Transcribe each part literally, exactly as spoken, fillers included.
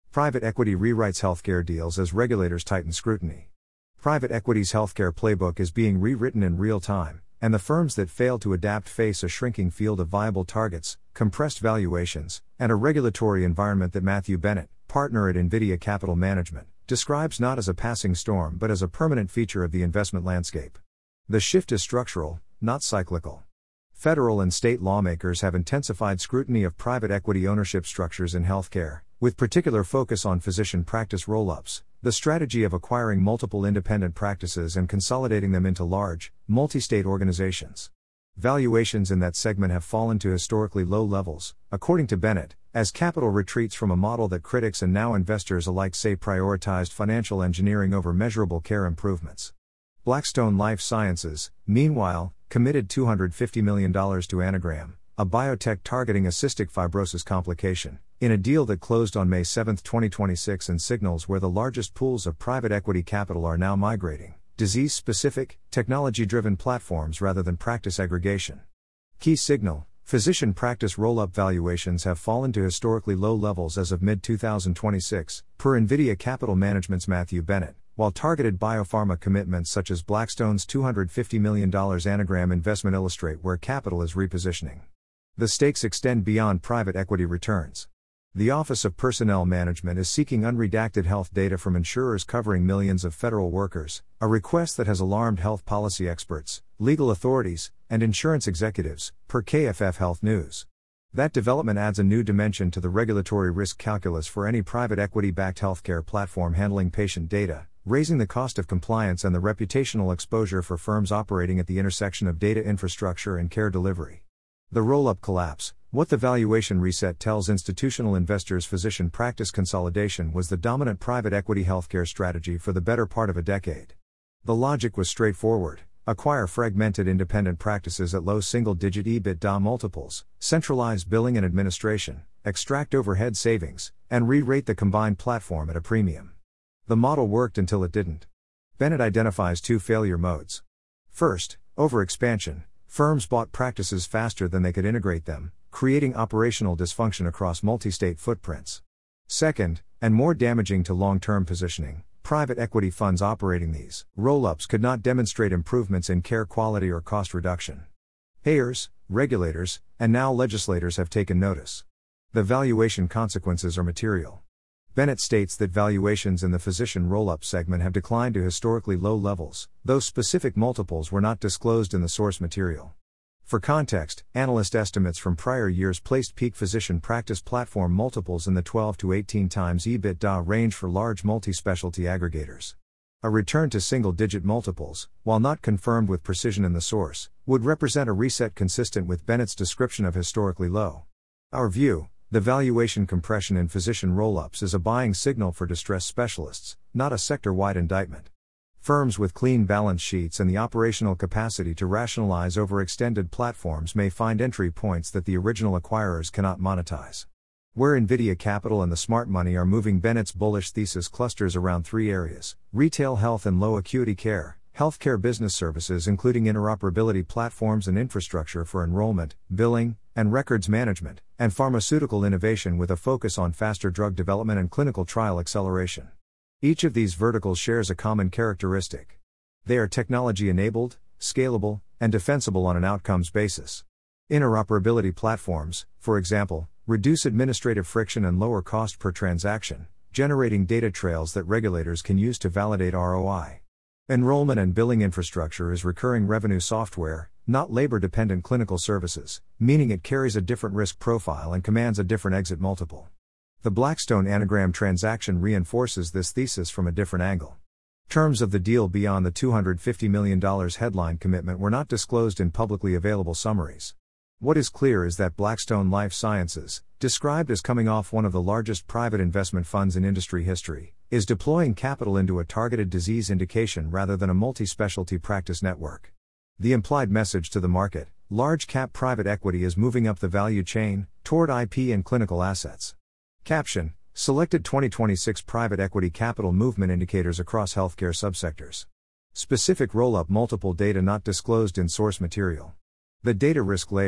Private equity rewrites healthcare deals as regulators tighten scrutiny. Private equity's healthcare playbook is being rewritten in real time, and the firms that fail to adapt face a shrinking field of viable targets, compressed valuations, and a regulatory environment that Matthew Bennett, partner at NVIDIA Capital Management, describes not as a passing storm but as a permanent feature of the investment landscape. The shift is structural, not cyclical. Federal and state lawmakers have intensified scrutiny of private equity ownership structures in healthcare, with particular focus on physician practice roll-ups, the strategy of acquiring multiple independent practices and consolidating them into large, multi-state organizations. Valuations in that segment have fallen to historically low levels, according to Bennett, as capital retreats from a model that critics and now investors alike say prioritized financial engineering over measurable care improvements. Blackstone Life Sciences, meanwhile, committed two hundred fifty million dollars to Anagram, a biotech targeting a cystic fibrosis complication, in a deal that closed on May seventh, twenty twenty-six and signals where the largest pools of private equity capital are now migrating: disease-specific, technology-driven platforms rather than practice aggregation. Key signal: physician practice roll-up valuations have fallen to historically low levels as of mid twenty twenty-six, per NVIDIA Capital Management's Matthew Bennett, while targeted biopharma commitments such as Blackstone's two hundred fifty million dollars Anagram investment illustrate where capital is repositioning. The stakes extend beyond private equity returns. The Office of Personnel Management is seeking unredacted health data from insurers covering millions of federal workers, a request that has alarmed health policy experts, legal authorities, and insurance executives, per K F F Health News. That development adds a new dimension to the regulatory risk calculus for any private equity-backed healthcare platform handling patient data, raising the cost of compliance and the reputational exposure for firms operating at the intersection of data infrastructure and care delivery. The roll-up collapse, what the valuation reset tells institutional investors: physician practice consolidation was the dominant private equity healthcare strategy for the better part of a decade. The logic was straightforward: acquire fragmented independent practices at low single-digit EBITDA multiples, centralize billing and administration, extract overhead savings, and re-rate the combined platform at a premium. The model worked until it didn't. Bennett identifies two failure modes. First, overexpansion. Firms bought practices faster than they could integrate them, creating operational dysfunction across multi-state footprints. Second, and more damaging to long-term positioning, private equity funds operating these roll-ups could not demonstrate improvements in care quality or cost reduction. Payers, regulators, and now legislators have taken notice. The valuation consequences are material. Bennett states that valuations in the physician roll-up segment have declined to historically low levels, though specific multiples were not disclosed in the source material. For context, analyst estimates from prior years placed peak physician practice platform multiples in the twelve to eighteen times EBITDA range for large multi-specialty aggregators. A return to single-digit multiples, while not confirmed with precision in the source, would represent a reset consistent with Bennett's description of historically low. Our view: the valuation compression in physician roll-ups is a buying signal for distressed specialists, not a sector-wide indictment. Firms with clean balance sheets and the operational capacity to rationalize overextended platforms may find entry points that the original acquirers cannot monetize. Where NVIDIA Capital and the smart money are moving, Bennett's bullish thesis clusters around three areas: retail health and low acuity care, healthcare business services including interoperability platforms and infrastructure for enrollment, billing, and records management, and pharmaceutical innovation with a focus on faster drug development and clinical trial acceleration. Each of these verticals shares a common characteristic. They are technology-enabled, scalable, and defensible on an outcomes basis. Interoperability platforms, for example, reduce administrative friction and lower cost per transaction, generating data trails that regulators can use to validate R O I. Enrollment and billing infrastructure is recurring revenue software, not labor-dependent clinical services, meaning it carries a different risk profile and commands a different exit multiple. The Blackstone Anagram transaction reinforces this thesis from a different angle. Terms of the deal beyond the two hundred fifty million dollars headline commitment were not disclosed in publicly available summaries. What is clear is that Blackstone Life Sciences, described as coming off one of the largest private investment funds in industry history, is deploying capital into a targeted disease indication rather than a multi-specialty practice network. The implied message to the market: large-cap private equity is moving up the value chain, toward I P and clinical assets. Caption: Selected twenty twenty-six Private Equity Capital Movement Indicators across healthcare subsectors. Specific roll-up multiple data not disclosed in source material. The data risk layer,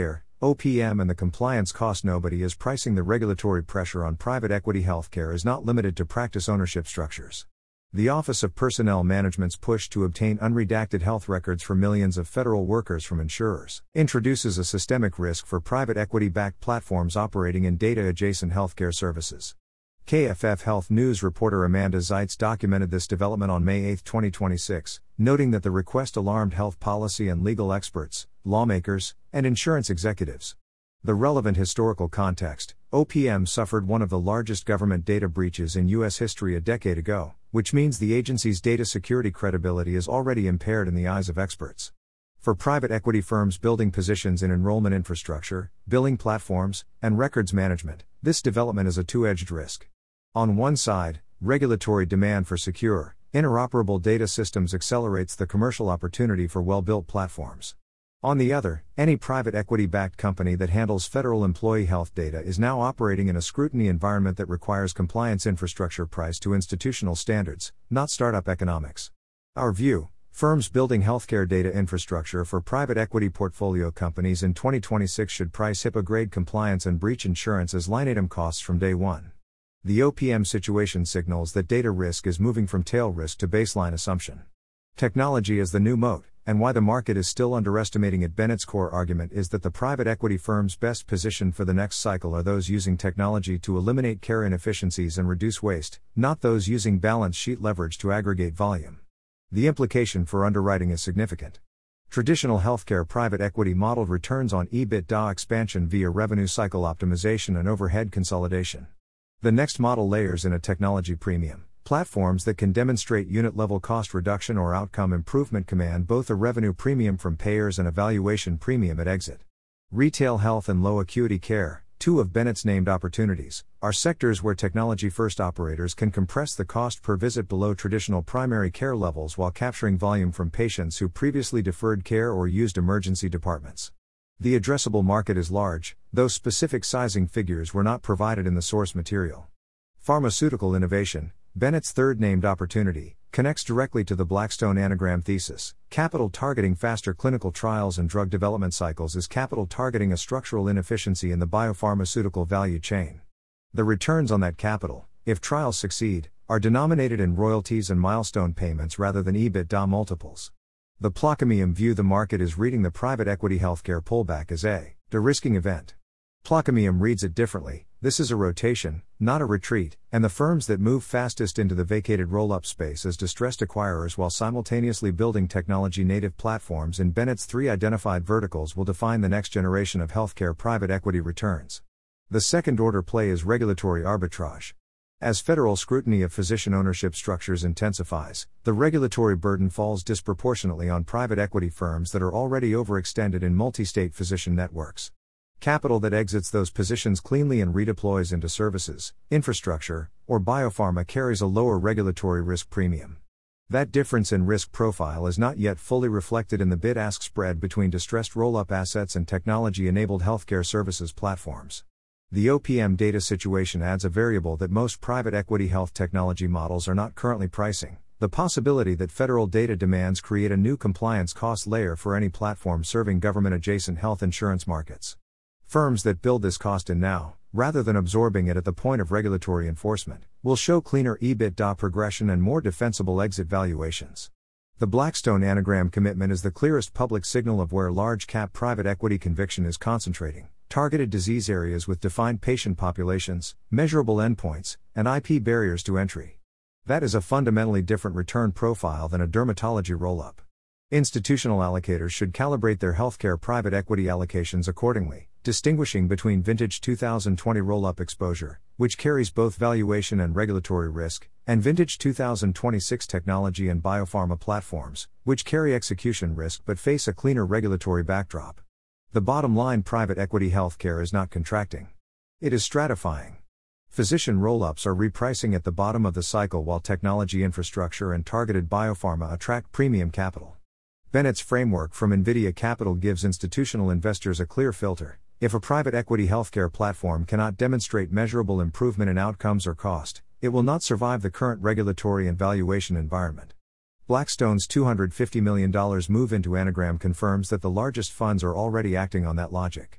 O P M and the compliance cost. Nobody is pricing. The regulatory pressure on private equity healthcare is not limited to practice ownership structures. The Office of Personnel Management's push to obtain unredacted health records for millions of federal workers from insurers introduces a systemic risk for private equity-backed platforms operating in data-adjacent healthcare services. K F F Health News reporter Amanda Zeitz documented this development on May eighth, twenty twenty-six, noting that the request alarmed health policy and legal experts, lawmakers, and insurance executives. The relevant historical context: O P M suffered one of the largest government data breaches in U S history a decade ago, which means the agency's data security credibility is already impaired in the eyes of experts. For private equity firms building positions in enrollment infrastructure, billing platforms, and records management, this development is a two-edged risk. On one side, regulatory demand for secure, interoperable data systems accelerates the commercial opportunity for well-built platforms. On the other, any private equity-backed company that handles federal employee health data is now operating in a scrutiny environment that requires compliance infrastructure priced to institutional standards, not startup economics. Our view: firms building healthcare data infrastructure for private equity portfolio companies in twenty twenty-six should price HIPAA-grade compliance and breach insurance as line item costs from day one. The O P M situation signals that data risk is moving from tail risk to baseline assumption. Technology is the new moat, and why the market is still underestimating it. Bennett's core argument is that the private equity firms best positioned for the next cycle are those using technology to eliminate care inefficiencies and reduce waste, not those using balance sheet leverage to aggregate volume. The implication for underwriting is significant. Traditional healthcare private equity modeled returns on EBITDA expansion via revenue cycle optimization and overhead consolidation. The next model layers in a technology premium. Platforms that can demonstrate unit-level cost reduction or outcome improvement command both a revenue premium from payers and a valuation premium at exit. Retail health and low acuity care, two of Bennett's named opportunities, are sectors where technology-first operators can compress the cost per visit below traditional primary care levels while capturing volume from patients who previously deferred care or used emergency departments. The addressable market is large, though specific sizing figures were not provided in the source material. Pharmaceutical innovation, Bennett's third named opportunity, connects directly to the Blackstone anagram thesis. Capital targeting faster clinical trials and drug development cycles is capital targeting a structural inefficiency in the biopharmaceutical value chain. The returns on that capital, if trials succeed, are denominated in royalties and milestone payments rather than EBITDA multiples. The Plaquemine view: the market is reading the private equity healthcare pullback as a de-risking event. Plaquemine reads it differently: this is a rotation, not a retreat, and the firms that move fastest into the vacated roll-up space as distressed acquirers while simultaneously building technology-native platforms in Bennett's three identified verticals will define the next generation of healthcare private equity returns. The second-order play is regulatory arbitrage. As federal scrutiny of physician ownership structures intensifies, the regulatory burden falls disproportionately on private equity firms that are already overextended in multi-state physician networks. Capital that exits those positions cleanly and redeploys into services, infrastructure, or biopharma carries a lower regulatory risk premium. That difference in risk profile is not yet fully reflected in the bid-ask spread between distressed roll-up assets and technology-enabled healthcare services platforms. The O P M data situation adds a variable that most private equity health technology models are not currently pricing: the possibility that federal data demands create a new compliance cost layer for any platform serving government-adjacent health insurance markets. Firms that build this cost in now, rather than absorbing it at the point of regulatory enforcement, will show cleaner EBITDA progression and more defensible exit valuations. The Blackstone anagram commitment is the clearest public signal of where large-cap private equity conviction is concentrating: targeted disease areas with defined patient populations, measurable endpoints, and I P barriers to entry. That is a fundamentally different return profile than a dermatology roll-up. Institutional allocators should calibrate their healthcare private equity allocations accordingly, distinguishing between vintage two thousand twenty roll-up exposure, which carries both valuation and regulatory risk, and vintage two thousand twenty-six technology and biopharma platforms, which carry execution risk but face a cleaner regulatory backdrop. The bottom line: private equity healthcare is not contracting. It is stratifying. Physician roll-ups are repricing at the bottom of the cycle while technology infrastructure and targeted biopharma attract premium capital. Bennett's framework from NVIDIA Capital gives institutional investors a clear filter: if a private equity healthcare platform cannot demonstrate measurable improvement in outcomes or cost, it will not survive the current regulatory and valuation environment. Blackstone's two hundred fifty million dollars move into Anagram confirms that the largest funds are already acting on that logic.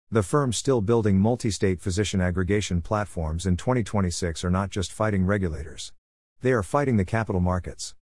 The firms still building multi-state physician aggregation platforms in twenty twenty-six are not just fighting regulators. They are fighting the capital markets.